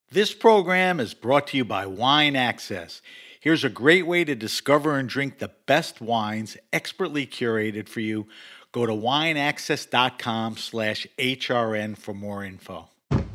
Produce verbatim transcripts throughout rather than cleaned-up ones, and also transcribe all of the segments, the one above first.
This program is brought to you by Wine Access. Here's a great way to discover and drink the best wines expertly curated for you. Go to wineaccess.com slash HRN for more info.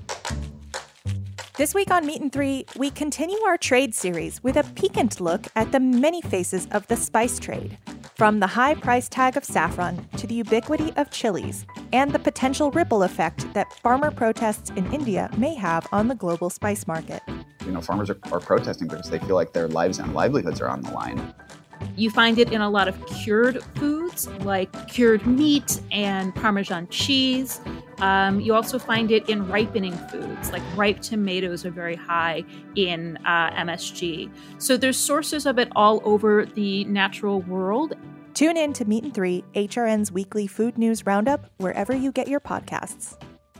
This week on Meat and Three, we continue our trade series with a piquant look at the many faces of the spice trade, from the high price tag of saffron to the ubiquity of chilies, and the potential ripple effect that farmer protests in India may have on the global spice market. You know, farmers are, are protesting because they feel like their lives and livelihoods are on the line. You find it in a lot of cured foods like cured meat and Parmesan cheese. Um, you also find it in ripening foods, like ripe tomatoes are very high in uh, M S G. So there's sources of it all over the natural world. Tune in to Meat and Three, H R N's weekly food news roundup, wherever you get your podcasts.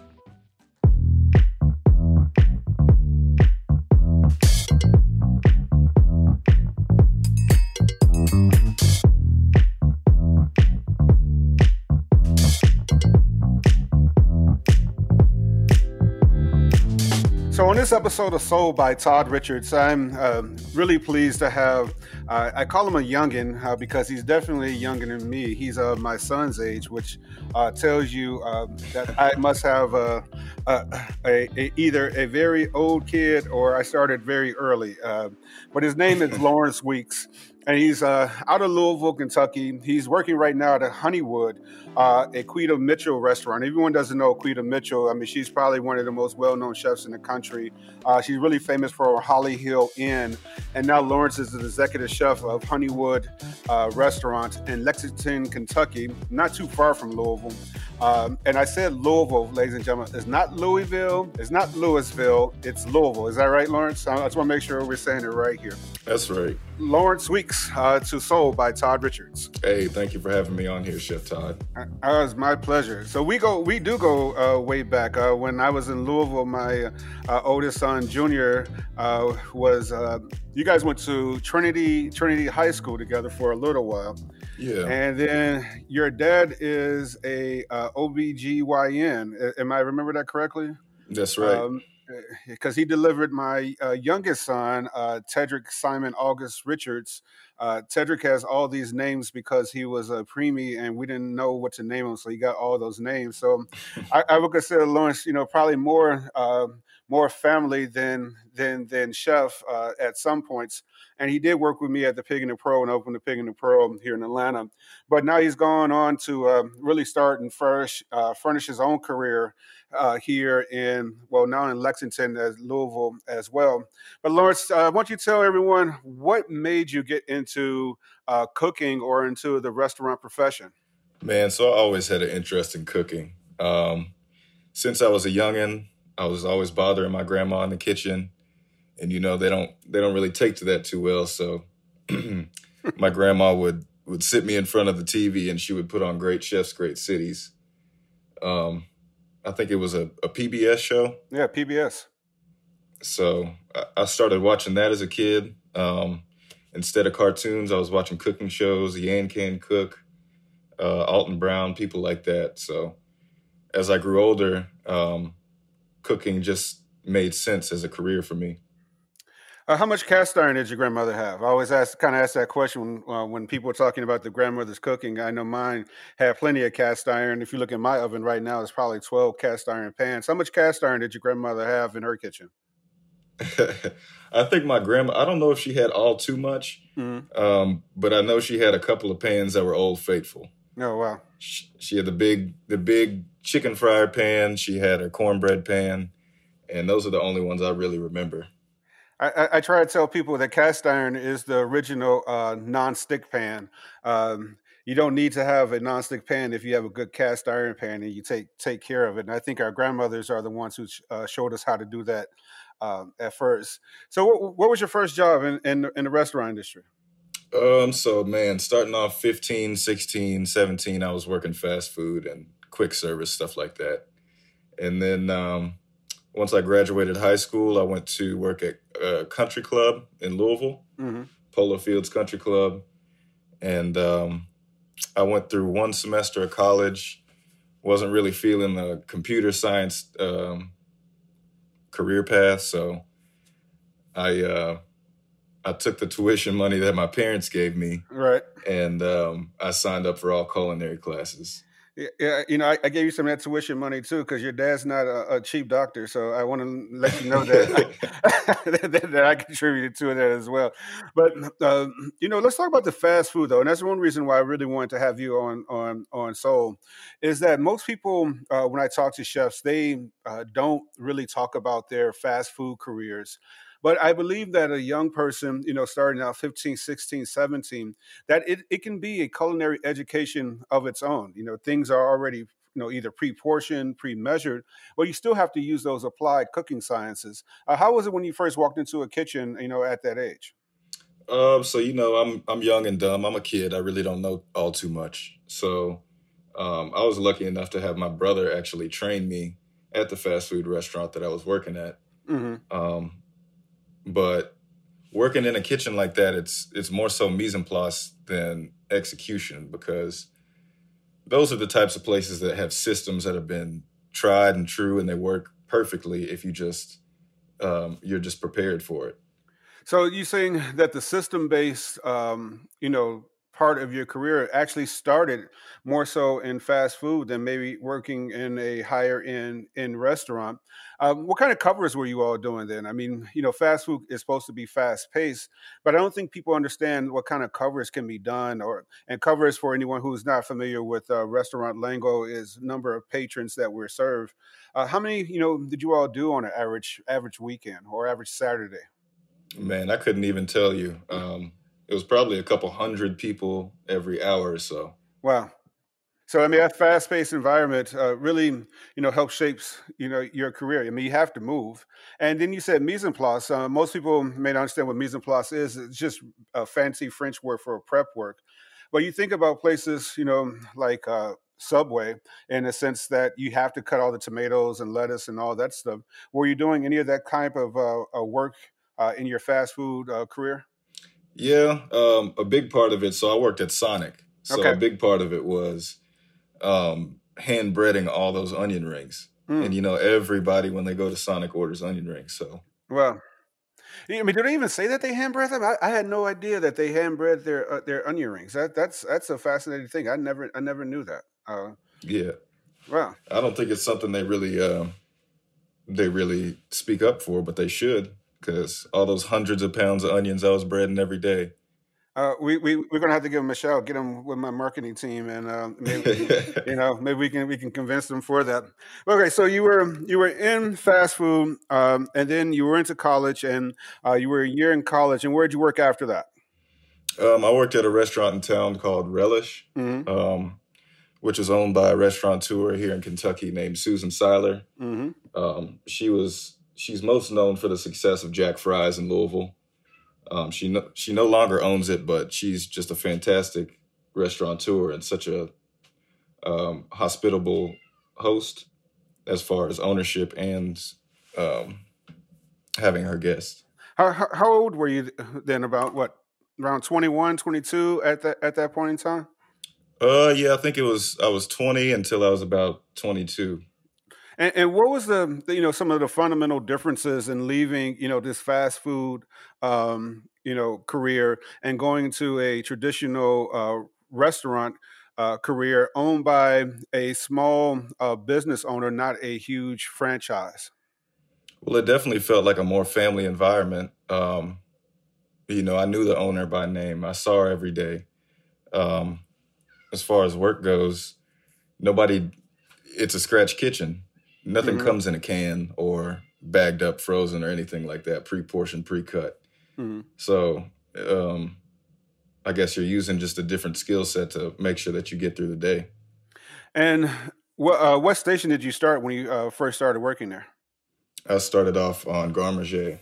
So on this episode of Soul by Todd Richards, I'm uh, really pleased to have, uh, I call him a youngin uh, because he's definitely younger than me. He's uh, my son's age, which uh, tells you uh, that I must have a, a, a, a, either a very old kid or I started very early. Uh, but his name is Lawrence Weeks. And he's uh, out of Louisville, Kentucky. He's working right now at Honeywood, uh, a Quita Mitchell restaurant. Everyone doesn't know Quita Mitchell. I mean, she's probably one of the most well-known chefs in the country. Uh, she's really famous for her Holly Hill Inn. And now Lawrence is the executive chef of Honeywood uh, restaurant in Lexington, Kentucky, not too far from Louisville. Um, and I said Louisville, ladies and gentlemen. It's not Louisville. It's not Louisville. It's Louisville. Is that right, Lawrence? I just want to make sure we're saying it right here. That's right. Lawrence Weeks uh, to Soul by Todd Richards. Hey, thank you for having me on here, Chef Todd. Uh, uh, it's my pleasure. So we go, we do go uh, way back. Uh, when I was in Louisville, my uh, oldest son, Junior, uh, was. Uh, you guys went to Trinity Trinity High School together for a little while. Yeah. And then your dad is a uh, O B G Y N. Am I remember that correctly? That's right. Um, because he delivered my uh, youngest son, uh, Tedrick Simon August Richards. Uh, Tedrick has all these names because he was a preemie and we didn't know what to name him, so he got all those names. So I, I would consider Lawrence, you know, probably more uh, more family than than than chef uh, at some points. And he did work with me at the Pig and the Pearl and opened the Pig and the Pearl here in Atlanta. But now he's gone on to uh, really start and furnish, uh, furnish his own career uh, here in, well, now in Lexington, as Louisville as well. But Lawrence, uh, I want you to tell everyone what made you get into uh, cooking or into the restaurant profession? Man, so I always had an interest in cooking. Um, since I was a youngin', I was always bothering my grandma in the kitchen. And, you know, they don't they don't really take to that too well. So my grandma would, would sit me in front of the T V and she would put on Great Chefs, Great Cities. Um, I think it was a, a P B S show. Yeah, P B S. So I, I started watching that as a kid. Um, instead of cartoons, I was watching cooking shows, Yan Can Cook, uh, Alton Brown, people like that. So as I grew older, um, cooking just made sense as a career for me. Uh, how much cast iron did your grandmother have? I always ask, kind of ask that question when, uh, when people are talking about the grandmother's cooking. I know mine had plenty of cast iron. If you look at my oven right now, it's probably twelve cast iron pans. How much cast iron did your grandmother have in her kitchen? I think my grandma, I don't know if she had all too much, mm-hmm. um, but I know she had a couple of pans that were Old Faithful. Oh, wow. She, she had the big, the big chicken fryer pan. She had her cornbread pan. And those are the only ones I really remember. I, I try to tell people that cast iron is the original uh, non-stick pan. Um, you don't need to have a non-stick pan if you have a good cast iron pan and you take take care of it. And I think our grandmothers are the ones who uh, showed us how to do that um, at first. So what, what was your first job in, in, in the restaurant industry? Um, so, man, starting off fifteen, sixteen, seventeen, I was working fast food and quick service, stuff like that. And then um, once I graduated high school, I went to work at a country club in Louisville, mm-hmm. Polo Fields Country Club. And um, I went through one semester of college, wasn't really feeling the computer science um, career path. So I uh, I took the tuition money that my parents gave me, Right. and um, I signed up for all culinary classes. Yeah, yeah, you know, I, I gave you some of that tuition money too, because your dad's not a, a cheap doctor. So I want to let you know that, that that I contributed to that as well. But uh, you know, let's talk about the fast food though, and that's one reason why I really wanted to have you on on on Soul, is that most people uh, when I talk to chefs, they uh, don't really talk about their fast food careers. But I believe that a young person, you know, starting out fifteen, sixteen, seventeen, that it, it can be a culinary education of its own. You know, things are already, you know, either pre-portioned, pre-measured, but you still have to use those applied cooking sciences. Uh, how was it when you first walked into a kitchen, you know, at that age? Um, so you know, I'm I'm young and dumb. I'm a kid. I really don't know all too much. So um, I was lucky enough to have my brother actually train me at the fast food restaurant that I was working at. Hmm. Um, but working in a kitchen like that, it's it's more so mise en place than execution, because those are the types of places that have systems that have been tried and true, and they work perfectly if you just um, you're just prepared for it. So you saying that the system-based, um, you know, part of your career actually started more so in fast food than maybe working in a higher end in restaurant. Um, what kind of covers were you all doing then? I mean, you know, fast food is supposed to be fast-paced, but I don't think people understand what kind of covers can be done. Or and covers, for anyone who's not familiar with uh, restaurant lingo, is number of patrons that were served. Uh, how many, you know, did you all do on an average average weekend or average Saturday? Man, I couldn't even tell you. Um, it was probably a couple hundred people every hour or so. Wow. So I mean, that fast-paced environment uh, really, you know, helps shapes, you know, your career. I mean, you have to move. And then you said mise en place. Uh, most people may not understand what mise en place is. It's just a fancy French word for prep work. But you think about places, you know, like uh, Subway, in the sense that you have to cut all the tomatoes and lettuce and all that stuff. Were you doing any of that type of uh, uh, work uh, in your fast food uh, career? Yeah, um, a big part of it. So I worked at Sonic. So Okay. a big part of it was um, hand breading all those onion rings. And, Mm. you know, everybody, when they go to Sonic, orders onion rings. So, Well, I mean, do they even say that they hand bread them? I, I had no idea that they hand bread their uh, their onion rings. That that's that's a fascinating thing. I never I never knew that. Uh, yeah, wow. I don't think it's something they really um, they really speak up for, but they should, because all those hundreds of pounds of onions I was breading every day. Uh, we we we're gonna have to give them a shout. Get them with my marketing team, and uh, maybe you know maybe we can we can convince them for that. Okay, so you were you were in fast food, um, and then you were into college, and uh, you were a year in college. And where did you work after that? Um, I worked at a restaurant in town called Relish, Hmm. um, which is owned by a restaurateur here in Kentucky named Susan Seiler. Hmm. Um, she was she's most known for the success of Jack Fry's in Louisville. Um, she no, she no longer owns it, but she's just a fantastic restaurateur and such a um, hospitable host as far as ownership and um, having her guests. How, how how old were you then? About what? Around twenty one, twenty two at that at that point in time? Uh, yeah, I think it was I was twenty until I was about twenty-two. And, and what was the, the, you know, some of the fundamental differences in leaving, you know, this fast food, um, you know, career and going to a traditional uh, restaurant uh, career owned by a small uh, business owner, not a huge franchise? Well, it definitely felt like a more family environment. Um, you know, I knew the owner by name. I saw her every day. Um, as far as work goes, nobody, it's a scratch kitchen. Nothing Hmm. comes in a can or bagged up, frozen, or anything like that, pre-portioned, pre-cut. Hmm. So um, I guess you're using just a different skill set to make sure that you get through the day. And what uh, what station did you start when you uh, first started working there? I started off on Grand Marché.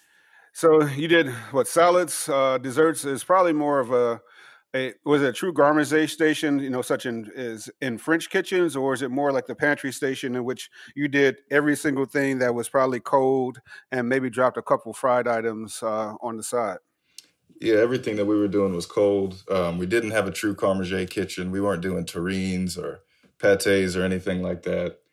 So you did what, salads, uh, desserts is probably more of a, a was it a true gourmet station, you know, such in is in French kitchens, or is it more like the pantry station in which you did every single thing that was probably cold and maybe dropped a couple fried items uh, on the side? Yeah, everything that we were doing was cold. Um, we didn't have a true Grand Marché kitchen. We weren't doing terrines or pâtés or anything like that.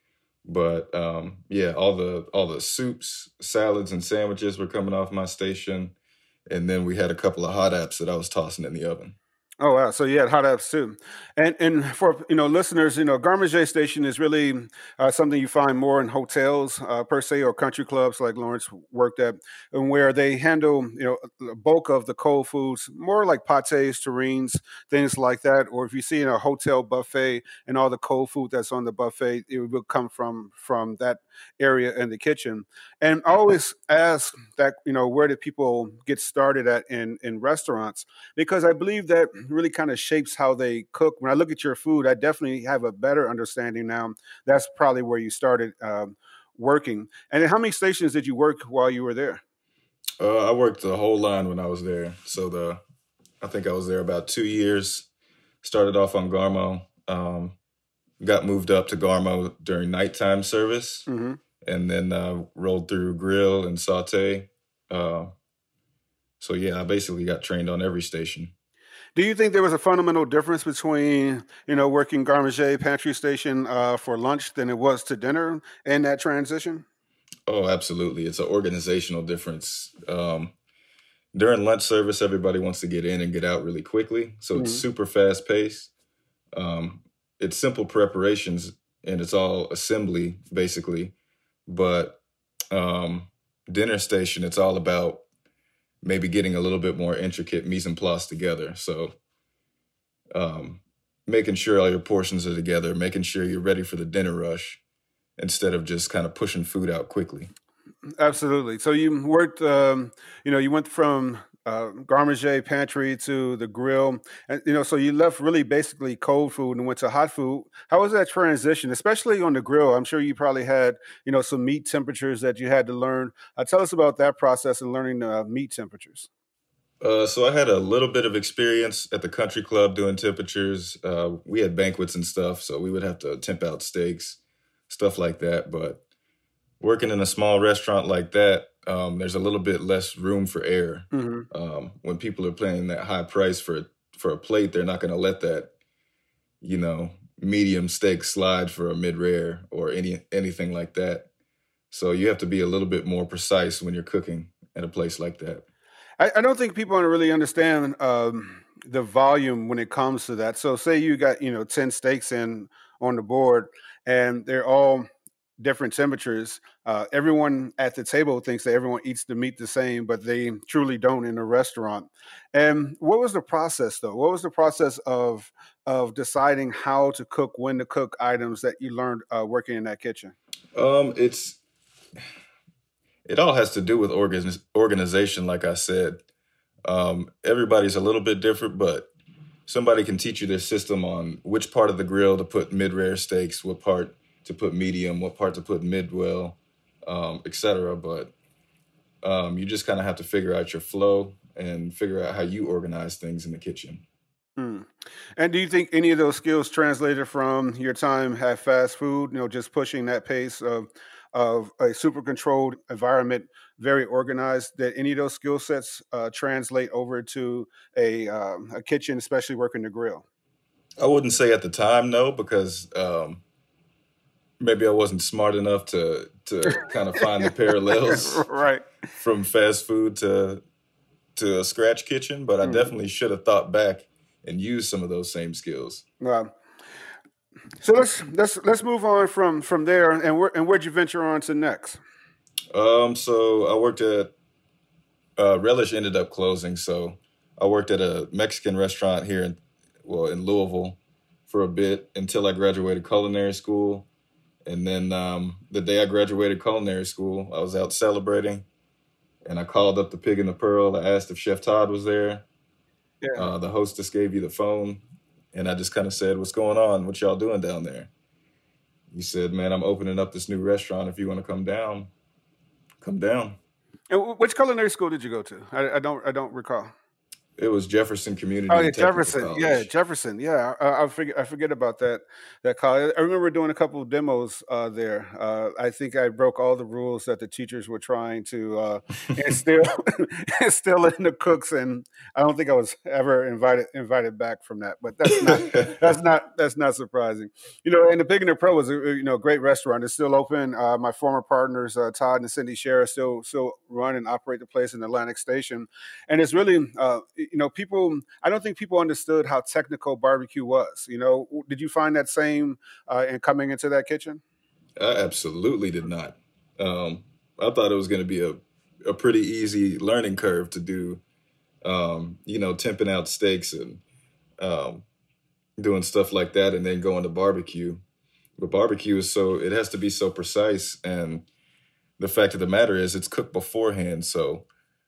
But um, yeah, all the all the soups, salads, and sandwiches were coming off my station, and then we had a couple of hot apps that I was tossing in the oven. Oh wow! So you had hot apps too, and and for you know listeners, you know Garde Manger Station is really uh, something you find more in hotels uh, per se, or country clubs like Lawrence worked at, and where they handle you know the bulk of the cold foods, more like pâtés, terrines, things like that. Or if you see in a hotel buffet and all the cold food that's on the buffet, it will come from from that area in the kitchen. And I always ask that you know where do people get started at in in restaurants, because I believe that really kind of shapes how they cook. When I look at your food, I definitely have a better understanding now. That's probably where you started um, working. And then how many stations did you work while you were there? Uh, I worked the whole line when I was there. So the I think I was there about two years. Started off on Garmo, um, got moved up to Garmo during nighttime service, hmm and then uh, rolled through grill and saute. Uh, so yeah, I basically got trained on every station. Do you think there was a fundamental difference between, you know, working Garde Manger pantry station uh, for lunch than it was to dinner in that transition? Oh, absolutely. It's an organizational difference. Um, during lunch service, everybody wants to get in and get out really quickly. So it's hmm super fast paced. Um, it's simple preparations and it's all assembly, basically. But um, dinner station, it's all about maybe getting a little bit more intricate mise en place together. So um, making sure all your portions are together, making sure you're ready for the dinner rush instead of just kind of pushing food out quickly. Absolutely. So you worked, um, you know, you went from uh, Garde Manger pantry to the grill, and you know, so you left really basically cold food and went to hot food. How was that transition, especially on the grill? I'm sure you probably had, you know, some meat temperatures that you had to learn. Uh, tell us about that process and learning uh, meat temperatures. Uh, so I had a little bit of experience at the country club doing temperatures. Uh, we had banquets and stuff, so we would have to temp out steaks, stuff like that. But working in a small restaurant like that, um, there's a little bit less room for error. hmm Um, when people are paying that high price for for a plate, they're not going to let that, you know, medium steak slide for a mid rare or any anything like that. So you have to be a little bit more precise when you're cooking at a place like that. I, I don't think people really understand um, the volume when it comes to that. So, say you got you know ten steaks in on the board, and they're all different temperatures. Uh, everyone at the table thinks that everyone eats the meat the same, but they truly don't in a restaurant. And what was the process, though? What was the process of of deciding how to cook, when to cook items that you learned uh, working in that kitchen? Um, it's it all has to do with organ- organization, like I said. Um, everybody's a little bit different, but somebody can teach you their system on which part of the grill to put mid-rare steaks, what part to put medium, what part to put mid-well, um, et cetera. But um, you just kind of have to figure out your flow and figure out how you organize things in the kitchen. Hmm. And do you think any of those skills translated from your time at fast food? You know, just pushing that pace of of a super controlled environment, very organized. That any of those skill sets uh, translate over to a um, a kitchen, especially working the grill? I wouldn't say at the time, no, because um, maybe I wasn't smart enough to to kind of find the parallels Right. from fast food to to a scratch kitchen, but I Mhm. definitely should have thought back and used some of those same skills. Wow. So let's let's let's move on from from there, and where and where'd you venture on to next? Um, so I worked at uh, Relish ended up closing, so I worked at a Mexican restaurant here in well in Louisville for a bit until I graduated culinary school, and then um, the day I graduated culinary school, I was out celebrating, and I called up the Pig and the Pearl. I asked if Chef Todd was there. Yeah. Uh, the hostess gave you the phone, and I just kind of said, "What's going on? What y'all doing down there?" He said, "Man, I'm opening up this new restaurant. If you want to come down, come down." And wh- which culinary school did you go to? I, I don't I don't recall. It was Jefferson Community Oh yeah, Technical Jefferson. College. Yeah, Jefferson. Yeah, I, I forget. I forget about that. That college. I remember doing a couple of demos uh, there. Uh, I think I broke all the rules that the teachers were trying to uh, instill instill in the cooks, and I don't think I was ever invited invited back from that. But that's not that's not that's not surprising. You know, and the Pig and the Pro was a you know great restaurant. It's still open. Uh, my former partners uh, Todd and Cindy Share still still run and operate the place in Atlantic Station, and it's really uh, you know people. I don't think people understood how technical barbecue was. You know, did you find that same uh, in coming into that kitchen? I absolutely did not. Um, I thought it was going to be a, a pretty easy learning curve to do, um, you know, temping out steaks and um, doing stuff like that and then going to barbecue. But barbecue is so, it has to be so precise. And the fact of the matter is it's cooked beforehand. So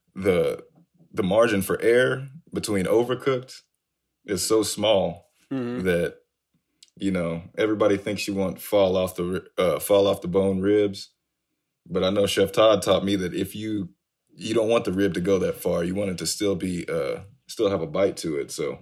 the the margin for error between overcooked is so small mm-hmm. that, you know, everybody thinks you want fall off the uh, fall off the bone ribs. But I know Chef Todd taught me that if you you don't want the rib to go that far, you want it to still be uh, still have a bite to it. So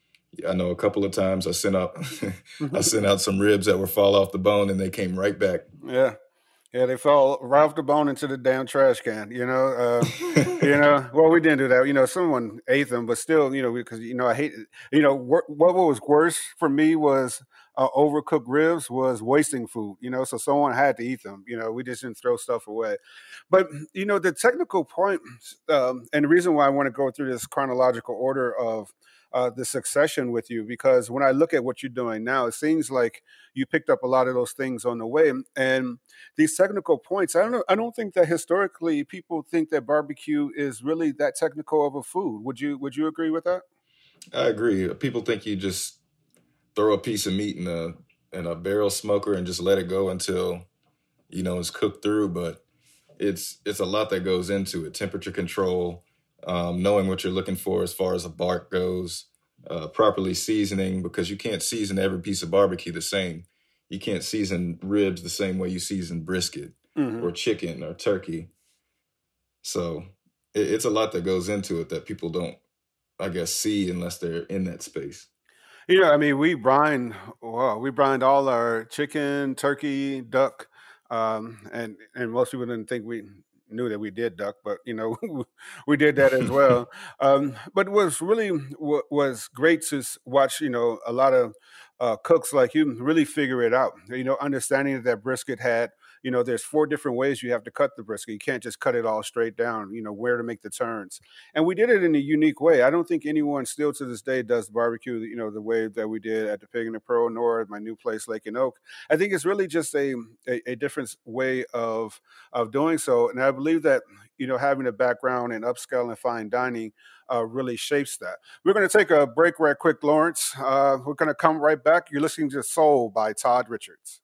I know a couple of times I sent out I sent out some ribs that were fall off the bone and they came right back. Yeah. Yeah, they fell right off the bone into the damn trash can, you know. Uh, you know, well, we didn't do that. You know, someone ate them, but still, you know, because, you know, I hate, you know, what, what was worse for me was uh, overcooked ribs was wasting food, you know, so someone had to eat them. You know, we just didn't throw stuff away. But, you know, the technical point um, and the reason why I want to go through this chronological order of Uh, the succession with you, because when I look at what you're doing now, it seems like you picked up a lot of those things on the way. And these technical points, I don't know, I don't think that historically people think that barbecue is really that technical of a food. Would you Would you agree with that? I agree. People think you just throw a piece of meat in a in a barrel smoker and just let it go until, you know, it's cooked through. But it's it's a lot that goes into it. Temperature control. Um, knowing what you're looking for as far as a bark goes, uh, properly seasoning, because you can't season every piece of barbecue the same. You can't season ribs the same way you season brisket mm-hmm. or chicken or turkey. So it, it's a lot that goes into it that people don't, I guess, see unless they're in that space. You know, I mean, we brine, well, we brined all our chicken, turkey, duck, um, and and most people didn't think we knew that we did duck, but you know, we did that as well. Um, but it was really w- was great to watch, you know, a lot of uh, cooks like you really figure it out. You know, understanding that brisket had, you know, there's four different ways you have to cut the brisket. You can't just cut it all straight down, you know, where to make the turns. And we did it in a unique way. I don't think anyone still to this day does barbecue, you know, the way that we did at the Pig and the Pro, nor at my new place, Lake and Oak. I think it's really just a, a, a different way of, of doing so. And I believe that, you know, having a background in upscale and fine dining uh, really shapes that. We're going to take a break right quick, Lawrence. Uh, we're going to come right back. You're listening to Soul by Todd Richards.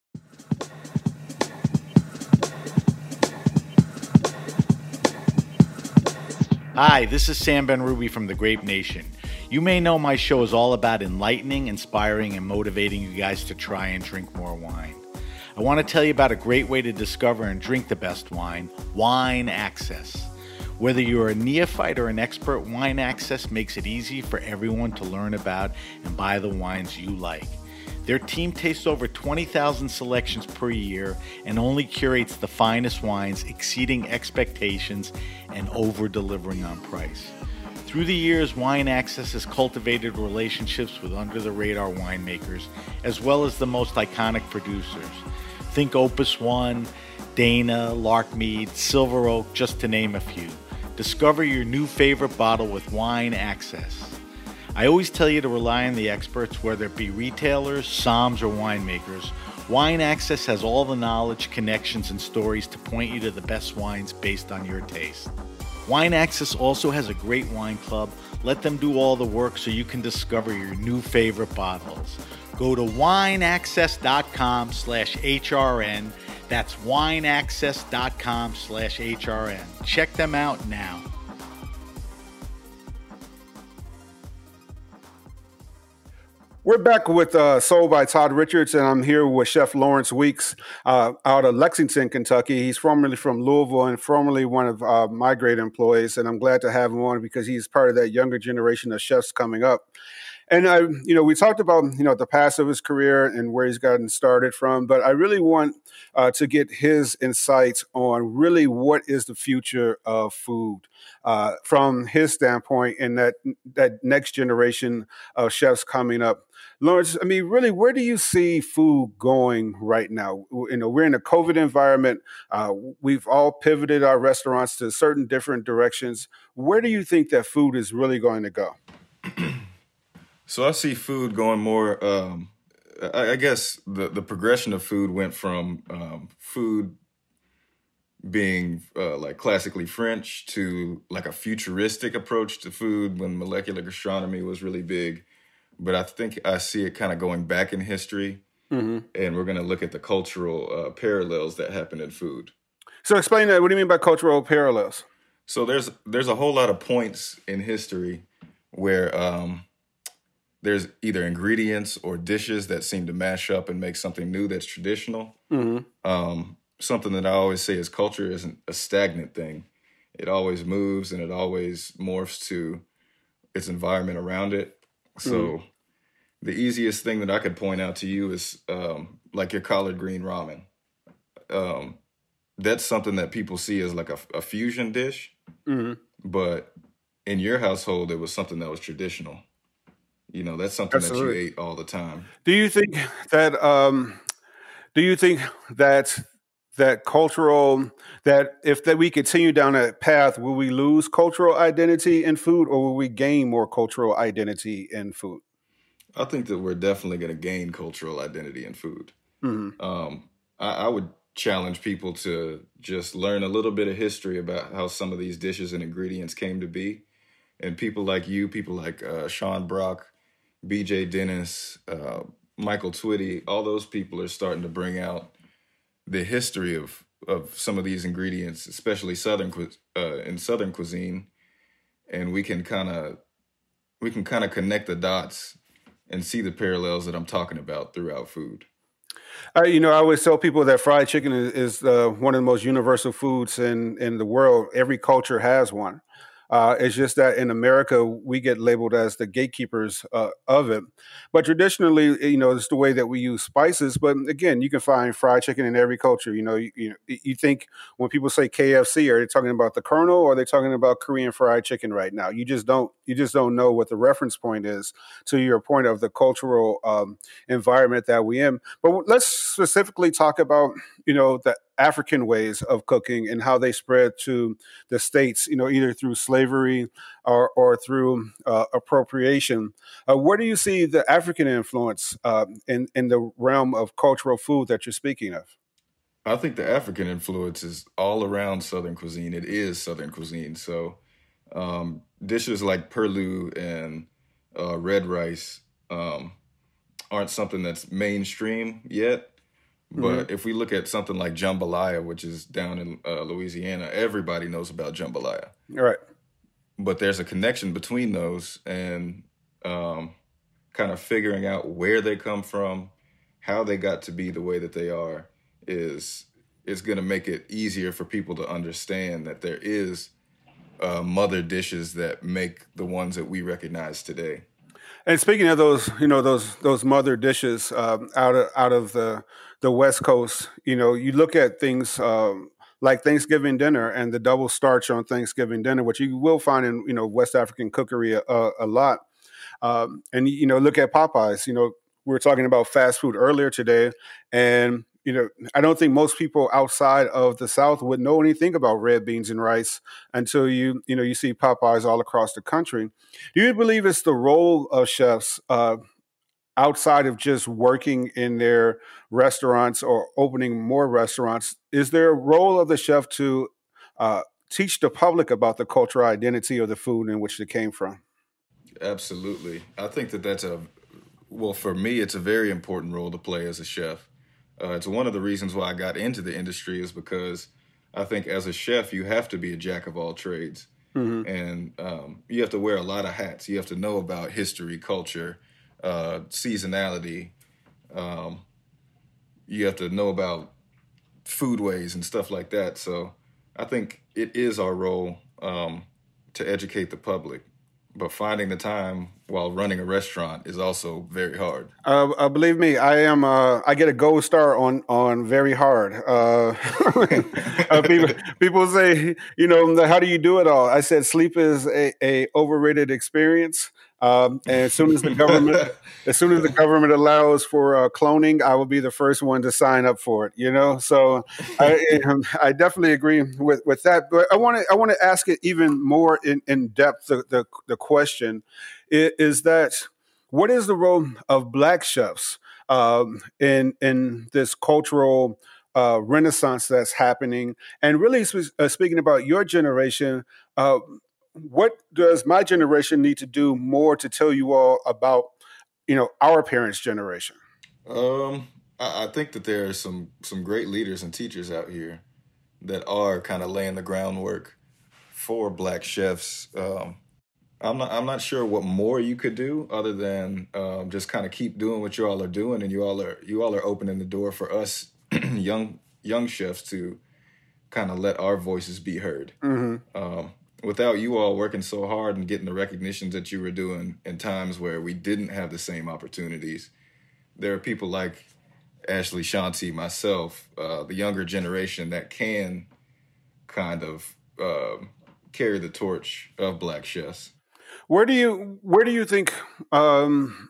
Hi, this is Sam Ben-Ruby from The Grape Nation. You may know my show is all about enlightening, inspiring, and motivating you guys to try and drink more wine. I want to tell you about a great way to discover and drink the best wine, Wine Access. Whether you're a neophyte or an expert, Wine Access makes it easy for everyone to learn about and buy the wines you like. Their team tastes over twenty thousand selections per year and only curates the finest wines, exceeding expectations and over-delivering on price. Through the years, Wine Access has cultivated relationships with under-the-radar winemakers, as well as the most iconic producers. Think Opus One, Dana, Larkmead, Silver Oak, just to name a few. Discover your new favorite bottle with Wine Access. I always tell you to rely on the experts, whether it be retailers, somms, or winemakers. Wine Access has all the knowledge, connections, and stories to point you to the best wines based on your taste. Wine Access also has a great wine club. Let them do all the work so you can discover your new favorite bottles. Go to wineaccess.com slash HRN. That's wineaccess.com slash HRN. Check them out now. We're back with uh, Soul by Todd Richards, and I'm here with Chef Lawrence Weeks uh, out of Lexington, Kentucky. He's formerly from Louisville and formerly one of uh, my great employees, and I'm glad to have him on because he's part of that younger generation of chefs coming up. And I, you know, we talked about, you know, the past of his career and where he's gotten started from, but I really want uh, to get his insights on really what is the future of food uh, from his standpoint and that that next generation of chefs coming up. Lawrence, I mean, really, where do you see food going right now? You know, we're in a COVID environment. Uh, we've all pivoted our restaurants to certain different directions. Where do you think that food is really going to go? So I see food going more, um, I, I guess the, the progression of food went from um, food being uh, like classically French to like a futuristic approach to food when molecular gastronomy was really big. But I think I see it kind of going back in history, mm-hmm. and we're going to look at the cultural uh, parallels that happen in food. So explain that. What do you mean by cultural parallels? So there's there's a whole lot of points in history where um, there's either ingredients or dishes that seem to mash up and make something new that's traditional. Mm-hmm. Um, something that I always say is culture isn't a stagnant thing. It always moves and it always morphs to its environment around it. So mm. the easiest thing that I could point out to you is um, like your collard green ramen. Um, that's something that people see as like a, a fusion dish, mm-hmm. but in your household, it was something that was traditional. You know, that's something Absolutely. that you ate all the time. Do you think that, um, do you think that that cultural, that if that we continue down that path, will we lose cultural identity in food or will we gain more cultural identity in food? I think that we're definitely going to gain cultural identity in food. Mm-hmm. Um, I, I would challenge people to just learn a little bit of history about how some of these dishes and ingredients came to be. And people like you, people like uh, Sean Brock, B J Dennis, uh, Michael Twitty, all those people are starting to bring out the history of, of some of these ingredients, especially Southern uh, in Southern cuisine, and we can kind of we can kind of connect the dots and see the parallels that I'm talking about throughout food. Uh, you know, I always tell people that fried chicken is, is uh, one of the most universal foods in in the world. Every culture has one. Uh, it's just that in America, we get labeled as the gatekeepers uh, of it. But traditionally, you know, it's the way that we use spices. But again, you can find fried chicken in every culture. You know, you, you, you think when people say K F C, are they talking about the Colonel or are they talking about Korean fried chicken right now? You just don't you just don't know what the reference point is to your point of the cultural um, environment that we're in. But let's specifically talk about, you know, the African ways of cooking and how they spread to the States, you know, either through slavery or, or through uh, appropriation. Uh, where do you see the African influence uh, in, in the realm of cultural food that you're speaking of? I think the African influence is all around Southern cuisine. It is Southern cuisine. So um, dishes like purloo and uh, red rice um, aren't something that's mainstream yet. But mm-hmm. if we look at something like jambalaya, which is down in uh, Louisiana, everybody knows about jambalaya. All right. But there's a connection between those and um, kind of figuring out where they come from, how they got to be the way that they are is is going to make it easier for people to understand that there is uh, mother dishes that make the ones that we recognize today. And speaking of those, you know, those those mother dishes um, out of out of the the West Coast, you know, you look at things um, like Thanksgiving dinner and the double starch on Thanksgiving dinner, which you will find in, you know, West African cookery a, a lot. Um, and, you know, look at Popeyes. You know, we were talking about fast food earlier today, and you know, I don't think most people outside of the South would know anything about red beans and rice until you, you know, you see Popeyes all across the country. Do you believe it's the role of chefs uh, outside of just working in their restaurants or opening more restaurants? Is there a role of the chef to uh, teach the public about the cultural identity of the food in which they came from? Absolutely. I think that that's a, well, for me, it's a very important role to play as a chef. Uh, it's one of the reasons why I got into the industry is because I think as a chef, you have to be a jack of all trades. Mm-hmm. And um, you have to wear a lot of hats. You have to know about history, culture, uh, seasonality. Um, you have to know about foodways and stuff like that. So I think it is our role um, to educate the public. But finding the time while running a restaurant is also very hard. Uh, uh, believe me, I am. Uh, I get a gold star on on very hard. Uh, uh, people people say, you know, how do you do it all? I said sleep is a, a overrated experience. Um, and as soon as the government, as soon as the government allows for uh, cloning, I will be the first one to sign up for it. You know, so I, I definitely agree with, with that. But I want to I want to ask it even more in, in depth. The, the the question is, is that what is the role of Black chefs um, in in this cultural uh, renaissance that's happening? And really, sp- uh, speaking about your generation. Uh, What does my generation need to do more to tell you all about, you know, our parents' generation? Um, I, I think that there are some some great leaders and teachers out here that are kind of laying the groundwork for Black chefs. Um, I'm not I'm not sure what more you could do other than um, just kind of keep doing what you all are doing, and you all are you all are opening the door for us young young chefs to kind of let our voices be heard. Mm-hmm. Um, without you all working so hard and getting the recognitions that you were doing in times where we didn't have the same opportunities, there are people like Ashley, Shanti, myself, uh, the younger generation that can kind of uh, carry the torch of Black chefs. Where do you where do you think um,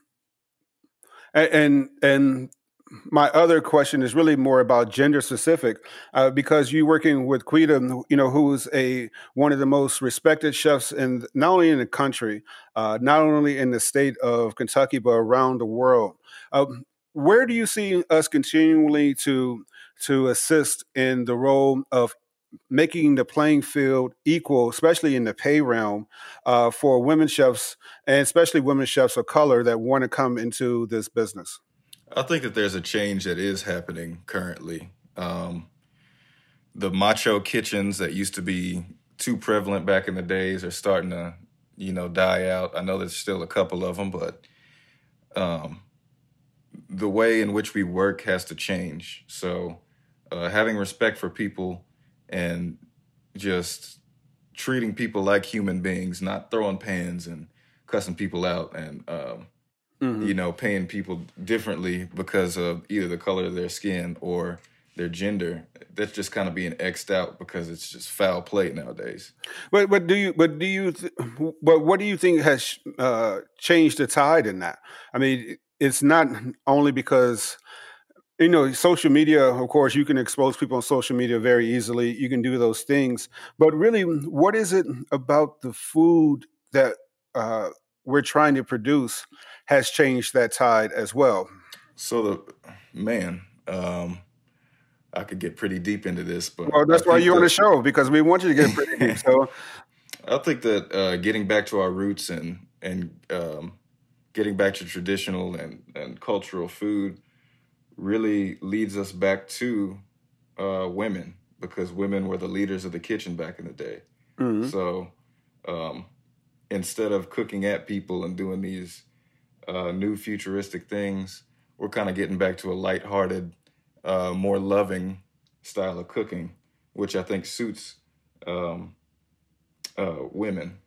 and and my other question is really more about gender specific, uh, because you're working with Quita, you know, who's a one of the most respected chefs in not only in the country, uh, not only in the state of Kentucky, but around the world. Um, where do you see us continually to to assist in the role of making the playing field equal, especially in the pay realm, uh, for women chefs and especially women chefs of color that want to come into this business? I think that there's a change that is happening currently. Um, the macho kitchens that used to be too prevalent back in the days are starting to, you know, die out. I know there's still a couple of them, but um, the way in which we work has to change. So uh, having respect for people and just treating people like human beings, not throwing pans and cussing people out and, um, mm-hmm. you know, paying people differently because of either the color of their skin or their gender. That's just kind of being X'd out because it's just foul play nowadays. But but do you but do you th- but what do you think has uh, changed the tide in that? I mean, it's not only because, you know, social media, of course, you can expose people on social media very easily. You can do those things. But really, what is it about the food that uh, we're trying to produce has changed that tide as well? So, the man, um, I could get pretty deep into this. But well, that's I why you're that, on the show, because we want you to get pretty deep. So I think that uh, getting back to our roots and, and um, getting back to traditional and, and cultural food really leads us back to uh, women, because women were the leaders of the kitchen back in the day. Mm-hmm. So um, instead of cooking at people and doing these uh, new futuristic things, we're kind of getting back to a lighthearted, uh, more loving style of cooking, which I think suits um, uh, women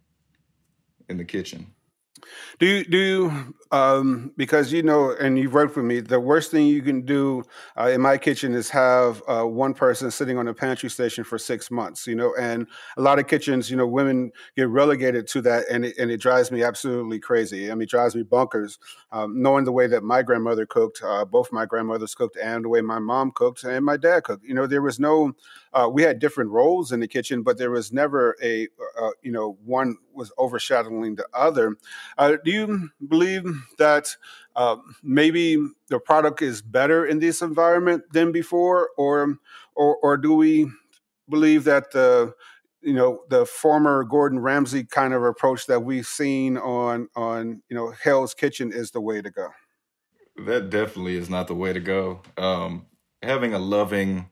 in the kitchen. Do you, do you, um, because you know, and you've worked with me, the worst thing you can do uh, in my kitchen is have uh, one person sitting on a pantry station for six months, you know, and a lot of kitchens, you know, women get relegated to that, and it, and it drives me absolutely crazy. I mean, it drives me bonkers, um, knowing the way that my grandmother cooked, uh, both my grandmothers cooked, and the way my mom cooked and my dad cooked. You know, there was no, uh, we had different roles in the kitchen, but there was never a, uh, you know, one was overshadowing the other. Uh, do you believe that uh, maybe the product is better in this environment than before, or, or, or do we believe that the, you know, the former Gordon Ramsay kind of approach that we've seen on, on, you know, Hell's Kitchen is the way to go? That definitely is not the way to go. Um, having a loving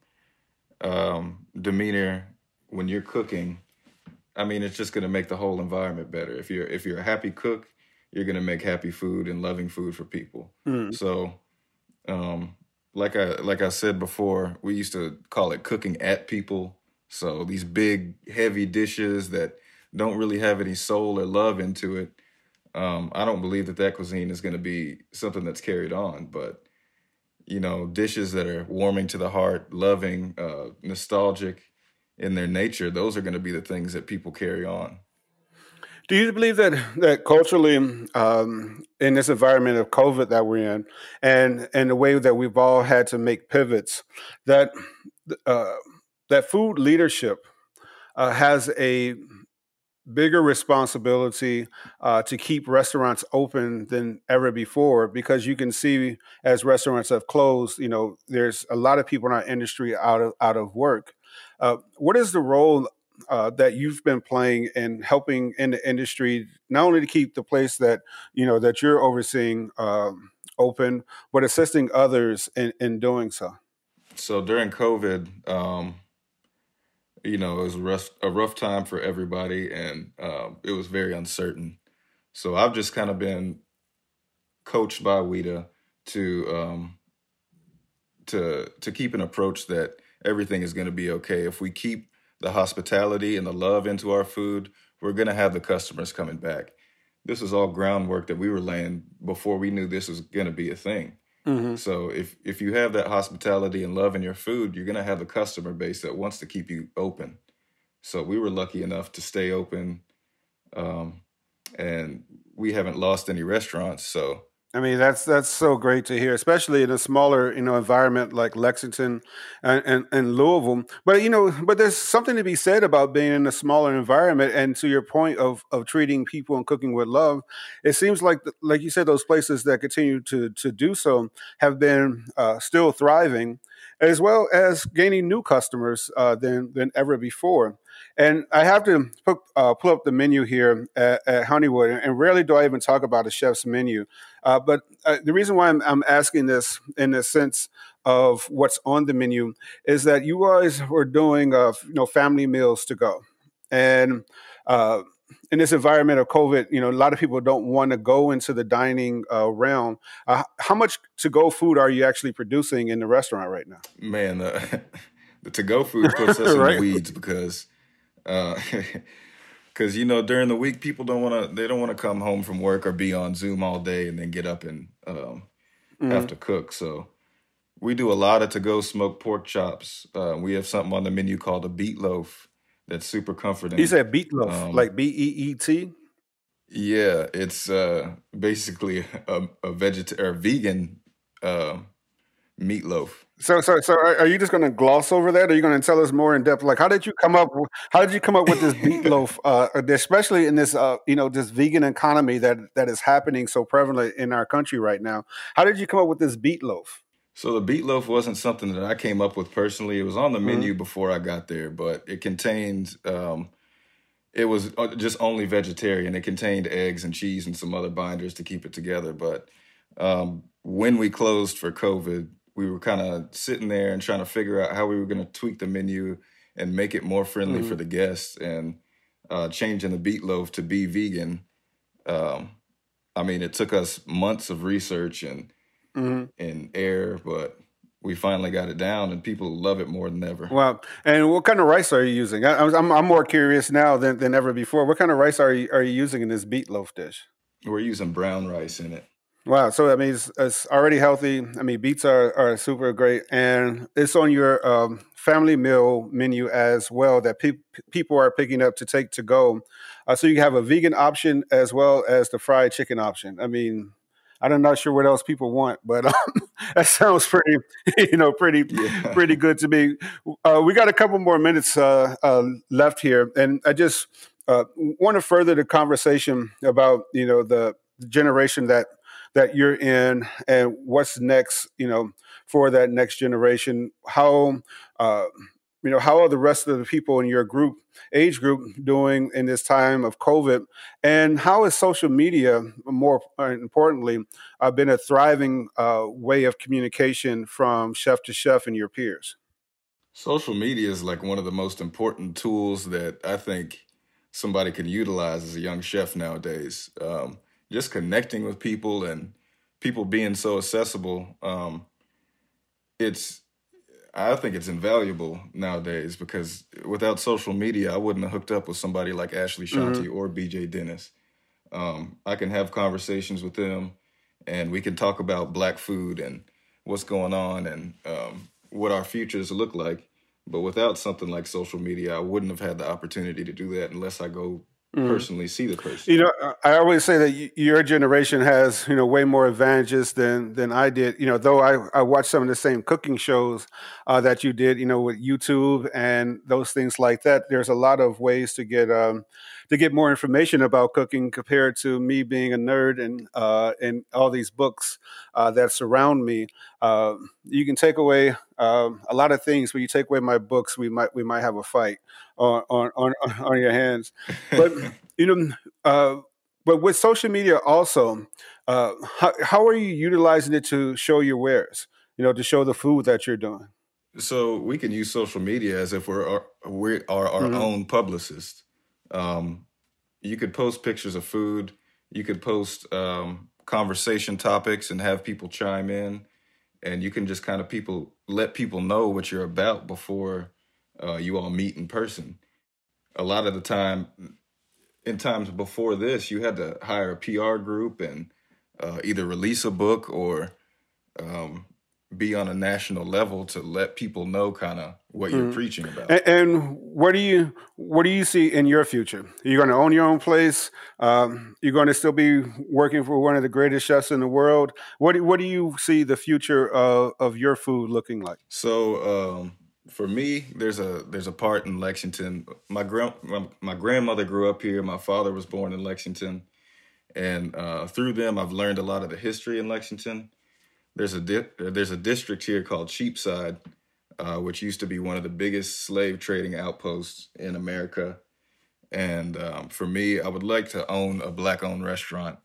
um, demeanor when you're cooking, I mean, it's just going to make the whole environment better. If you're if you're a happy cook, you're going to make happy food and loving food for people. Mm. So, um, like I like I said before, we used to call it cooking at people. So these big, heavy dishes that don't really have any soul or love into it. Um, I don't believe that that cuisine is going to be something that's carried on. But, you know, dishes that are warming to the heart, loving, uh, nostalgic in their nature, those are going to be the things that people carry on. Do you believe that that culturally, um, in this environment of COVID that we're in, and and the way that we've all had to make pivots, that uh, that food leadership uh, has a bigger responsibility uh, to keep restaurants open than ever before? Because you can see, as restaurants have closed, you know, there's a lot of people in our industry out of out of work. Uh, what is the role uh, that you've been playing in helping in the industry, not only to keep the place that you know that you're overseeing um, open, but assisting others in, in doing so? So during COVID, um, you know, it was a rough, a rough time for everybody, and um, it was very uncertain. So I've just kind of been coached by WIDA to um, to to keep an approach that everything is going to be okay. If we keep the hospitality and the love into our food, we're going to have the customers coming back. This is all groundwork that we were laying before we knew this was going to be a thing. Mm-hmm. So if if you have that hospitality and love in your food, you're going to have a customer base that wants to keep you open. So we were lucky enough to stay open, um, and we haven't lost any restaurants. So I mean, that's that's so great to hear, especially in a smaller, you know, environment like Lexington and, and, and Louisville. But you know, but there's something to be said about being in a smaller environment. And to your point of of treating people and cooking with love, it seems like, like you said, those places that continue to to do so have been uh, still thriving, as well as gaining new customers uh, than than ever before. And I have to put, uh, pull up the menu here at, at Honeywood, and rarely do I even talk about a chef's menu. Uh, but uh, the reason why I'm, I'm asking this in the sense of what's on the menu is that you guys were doing, uh, you know, family meals to go. And uh, in this environment of COVID, you know, a lot of people don't want to go into the dining uh, realm. Uh, how much to-go food are you actually producing in the restaurant right now? Man, uh, the to-go food puts us Right. in the weeds because, uh, because you know, during the week, people don't want to. They don't want to come home from work or be on Zoom all day and then get up and um, Mhm. have to cook. So we do a lot of to-go smoked pork chops. Uh, we have something on the menu called a beet loaf that's super comforting. You said beet loaf, Um, like B E E T? Yeah, it's uh, basically a, a veget or vegan uh, meatloaf. So, so, so, are, are you just going to gloss over that? Or are you going to tell us more in depth? Like, how did you come up? w- How did you come up with this beet loaf? Uh, especially in this, uh, you know, this vegan economy that that is happening so prevalent in our country right now. How did you come up with this beet loaf? So the beet loaf wasn't something that I came up with personally. It was on the Mhm. menu before I got there, but it contained um, it was uh, just only vegetarian. It contained eggs and cheese and some other binders to keep it together. But um, when we closed for COVID, we were kind of sitting there and trying to figure out how we were going to tweak the menu and make it more friendly for Mhm. the guests. And uh, changing the beet loaf to be vegan, um, I mean, it took us months of research and Mhm. and air, but we finally got it down, and people love it more than ever. Wow. And what kind of rice are you using? I, I'm I'm more curious now than, than ever before. What kind of rice are you are you using in this beet loaf dish? We're using brown rice in it. Wow. So I mean, it's, it's already healthy. I mean, beets are, are super great, and it's on your um, family meal menu as well that pe- people are picking up to take to go. Uh, so you have a vegan option as well as the fried chicken option. I mean, I'm not sure what else people want, but um, that sounds pretty, you know, pretty Yeah. pretty good to me. Uh, we got a couple more minutes uh, uh, left here, and I just uh, want to further the conversation about you know the generation that that you're in and what's next, you know, for that next generation. How uh, you know how are the rest of the people in your group, age group, doing in this time of COVID, and how is social media, more importantly, uh, been a thriving uh, way of communication from chef to chef and your peers? Social media is like one of the most important tools that I think somebody can utilize as a young chef nowadays. Um, just connecting with people and people being so accessible. Um, it's, I think it's invaluable nowadays because without social media, I wouldn't have hooked up with somebody like Ashley Shanti Mm-hmm. or B J Dennis. Um, I can have conversations with them and we can talk about Black food and what's going on and um, what our futures look like. But without something like social media, I wouldn't have had the opportunity to do that unless I go Mm-hmm. personally see the person. You know, I I always say that y- your generation has, you know, way more advantages than than I did. You know, though I, I watched some of the same cooking shows uh, that you did, you know, with YouTube and those things like that. There's a lot of ways to get um, to get more information about cooking compared to me being a nerd and uh, and all these books uh, that surround me. Uh, you can take away um, a lot of things. When you take away my books, we might we might have a fight on on on, on your hands. But you know, uh, but with social media also, uh, how, how are you utilizing it to show your wares? You know, to show the food that you're doing. So we can use social media as if we're our, we are our Mm-hmm. own publicist. Um, you could post pictures of food. You could post um, conversation topics and have people chime in, and you can just kind of people let people know what you're about before uh, you all meet in person. A lot of the time, in times before this, you had to hire a P R group and uh, either release a book or um, be on a national level to let people know kind of what you're Mm-hmm. preaching about. And, and what do you what do you see in your future? Are you going to own your own place? Um, you're going to still be working for one of the greatest chefs in the world. What do, what do you see the future of, of your food looking like? So um, for me, there's a there's a part in Lexington. My grand my, my grandmother grew up here. My father was born in Lexington, and uh, through them, I've learned a lot of the history in Lexington. There's a di- there's a district here called Cheapside, uh, which used to be one of the biggest slave trading outposts in America. And um, for me, I would like to own a Black-owned restaurant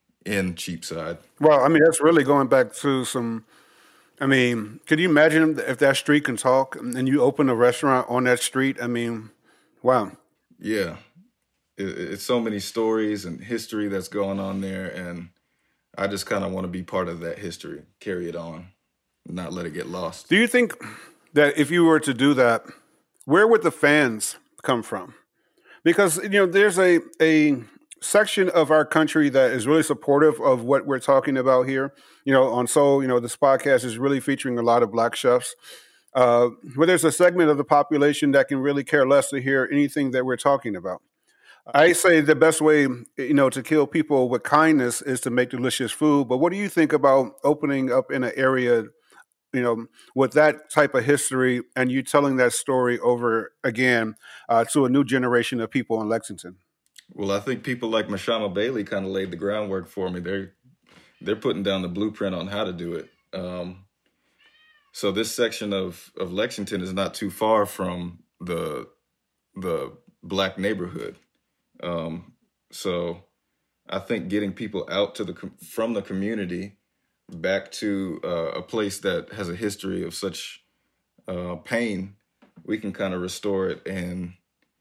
in Cheapside. Well, I mean, that's really going back to some. I mean, could you imagine if that street can talk and you open a restaurant on that street? I mean, wow. Yeah, it, it's so many stories and history that's going on there, and I just kind of want to be part of that history, carry it on, not let it get lost. Do you think that if you were to do that, where would the fans come from? Because you know, there's a a section of our country that is really supportive of what we're talking about here. You know, on Soul, you know, this podcast is really featuring a lot of Black chefs. Uh, but there's a segment of the population that can really care less to hear anything that we're talking about. I say the best way, you know, to kill people with kindness is to make delicious food. But what do you think about opening up in an area, you know, with that type of history and you telling that story over again uh, to a new generation of people in Lexington? Well, I think people like Mashama Bailey kind of laid the groundwork for me. They're they're putting down the blueprint on how to do it. Um, so this section of of Lexington is not too far from the the Black neighborhood. Um, so I think getting people out to the com- from the community back to uh, a place that has a history of such uh, pain, we can kind of restore it and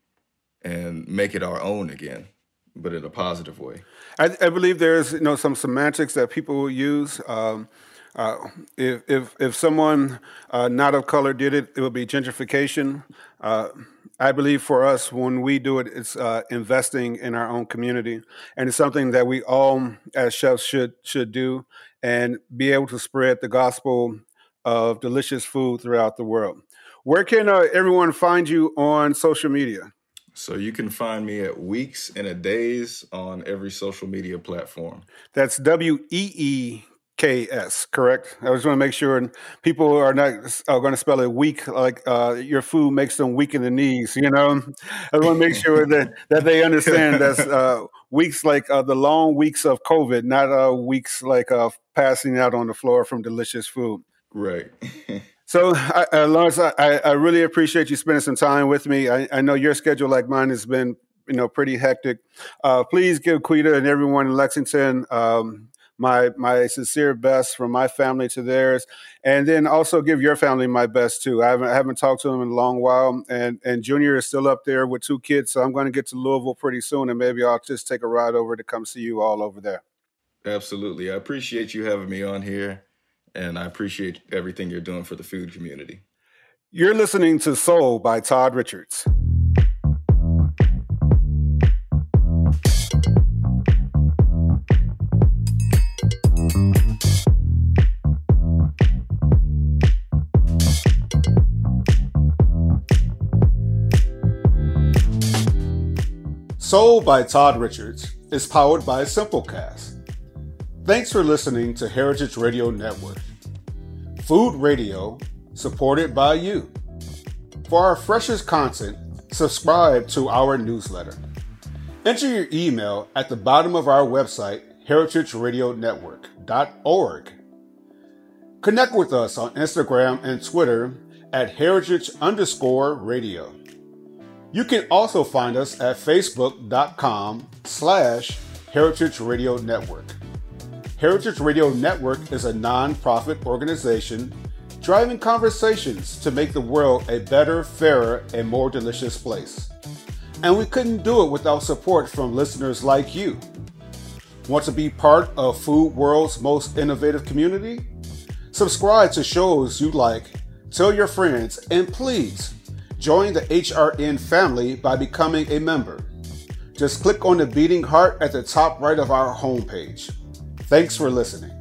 and make it our own again, but in a positive way. I, I believe there's, you know, some semantics that people will use. Um, uh, if, if if someone uh, not of color did it, it would be gentrification. Uh, I believe for us, when we do it, it's uh, investing in our own community, and it's something that we all, as chefs, should should do, and be able to spread the gospel of delicious food throughout the world. Where can uh, everyone find you on social media? So you can find me at Weeks in a Days on every social media platform. That's W E E K S, correct? I just want to make sure people are not are going to spell it weak like uh, your food makes them weak in the knees, you know? I want to make sure that, that they understand that's uh, weeks like uh, the long weeks of COVID, not uh, weeks like uh, passing out on the floor from delicious food. Right. So, uh, Lawrence, I, I really appreciate you spending some time with me. I, I know your schedule, like mine, has been, you know, pretty hectic. Uh, please give Quita and everyone in Lexington um, my my sincere best, from my family to theirs, and then also give your family my best too. I haven't I haven't talked to them in a long while, and and Junior is still up there with two kids, so I'm going to get to Louisville pretty soon, and maybe I'll just take a ride over to come see you all over there. Absolutely. I appreciate you having me on here, and I appreciate everything you're doing for the food community. You're listening to Soul by Todd Richards. Soul by Todd Richards is powered by Simplecast. Thanks for listening to Heritage Radio Network. Food radio supported by you. For our freshest content, subscribe to our newsletter. Enter your email at the bottom of our website, heritage radio network dot org. Connect with us on Instagram and Twitter at heritage underscore radio. You can also find us at facebook.com slash Heritage Radio Network. Heritage Radio Network is a non-profit organization driving conversations to make the world a better, fairer, and more delicious place. And we couldn't do it without support from listeners like you. Want to be part of Food World's most innovative community? Subscribe to shows you like, tell your friends, and please join the H R N family by becoming a member. Just click on the beating heart at the top right of our homepage. Thanks for listening.